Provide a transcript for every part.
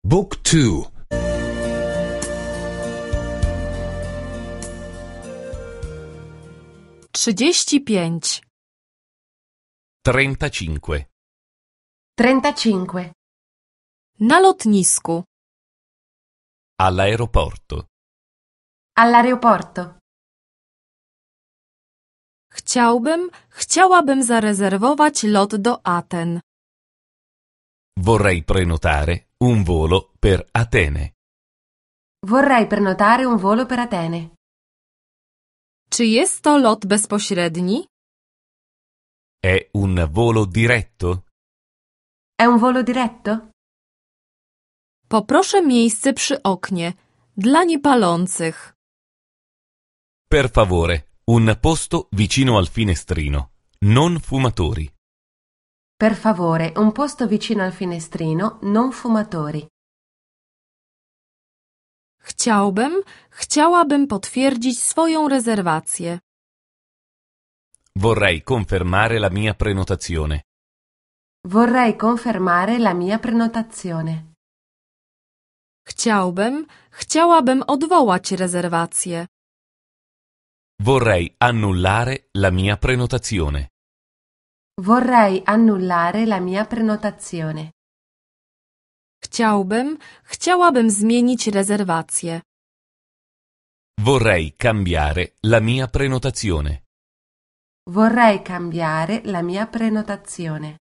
Book 2. 35. 35. 35. Na lotnisku. All'aeroporto. All'aeroporto. Chciałabym zarezerwować lot do Aten. Vorrei prenotare un volo per Atene. Vorrei prenotare un volo per Atene. Czy jest to lot bezpośredni? È un volo diretto? È un volo diretto? Poproszę miejsce przy oknie. Dla niepalących. Per favore, un posto vicino al finestrino. Non fumatori. Per favore, un posto vicino al finestrino, non fumatori. Chciałabym potwierdzić swoją rezerwację. Vorrei confermare la mia prenotazione. Vorrei confermare la mia prenotazione. Chciałabym odwołać rezerwację. Vorrei annullare la mia prenotazione. Vorrei annullare la mia prenotazione. Chciałabym zmienić rezerwację. Vorrei cambiare la mia prenotazione. Vorrei cambiare la mia prenotazione.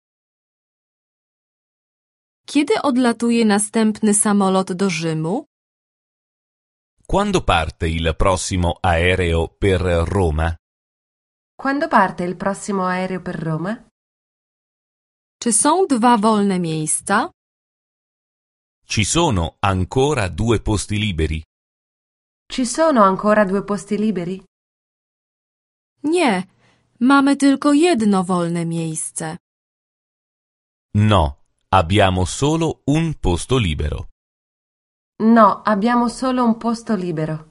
Kiedy odlatuje następny samolot do Rzymu? Quando parte il prossimo aereo per Roma? Quando parte il prossimo aereo per Roma? Czy są 2 wolne miejsca? Ci sono ancora 2 posti liberi? Ci sono ancora 2 posti liberi? Nie, mamy tylko jedno wolne miejsce. No, abbiamo solo un posto libero. No, abbiamo solo un posto libero.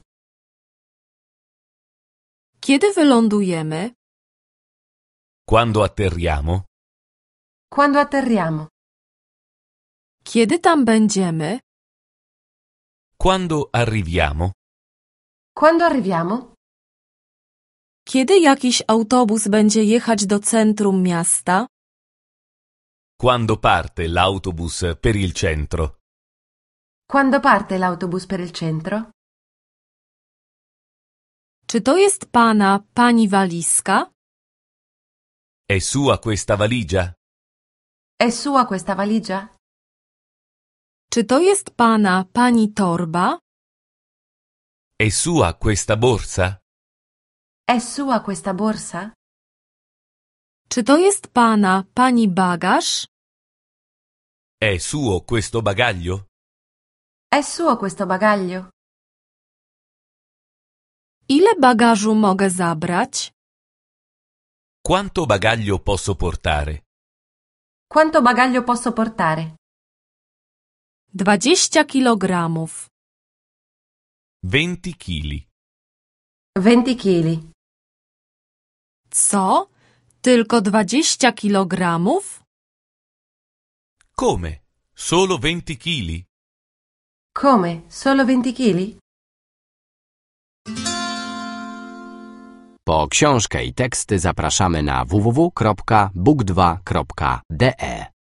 Kiedy wylądujemy? Quando atterriamo? Quando atterriamo? Kiedy tam będziemy? Quando arriviamo? Quando arriviamo? Kiedy jakiś autobus będzie jechać do centrum miasta? Quando parte l'autobus per il centro? Quando parte l'autobus per il centro? Czy to jest pani walizka? È sua questa valigia? È sua questa valigia? Czy to jest pani torba? È sua questa borsa? È sua questa borsa? Czy to jest pani bagaż? È suo questo bagaglio? È suo questo bagaglio? Ile bagażu mogę zabrać? Quanto bagaglio posso portare? Quanto bagaglio posso portare? 20 kilogramów. 20 kg. 20 kg. Co? Tylko 20 kilogramów? Come? Solo 20 kg? Come? Solo 20 kg? Po książkę i teksty zapraszamy na www.book2.de.